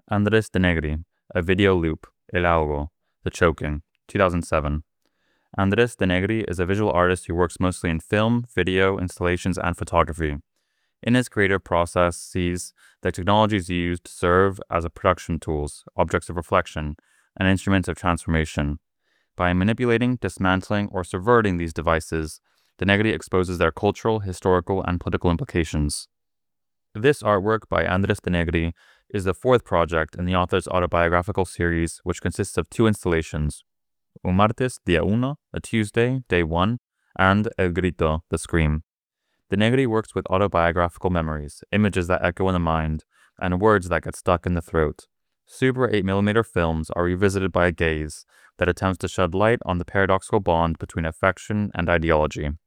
Andres de Negri, A Video Loop, El Ahogo, The Choking, 2007. Andres de Negri is a visual artist who works mostly in film, video, installations, and photography. In his creative process, sees the technologies used serve as production tools, objects of reflection, and instruments of transformation. By manipulating, dismantling, or subverting these devices, de Negri exposes their cultural, historical, and political implications. This artwork by Andres de Negri is the fourth project in the author's autobiographical series, which consists of two installations, Un martes, día uno, a Tuesday, day one, and El grito, the scream. De Negri works with autobiographical memories, images that echo in the mind, and words that get stuck in the throat. Super 8mm films are revisited by a gaze that attempts to shed light on the paradoxical bond between affection and ideology.